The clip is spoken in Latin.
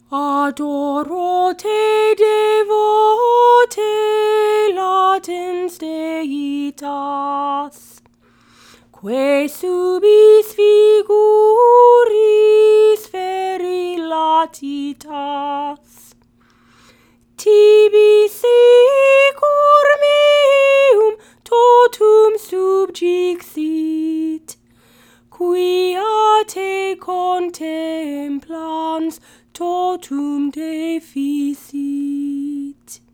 Adoro te devote latens deitas, que subis figuris feri latitas. Tibi secur meum totum subjixit, quia te contemplans totum deficit.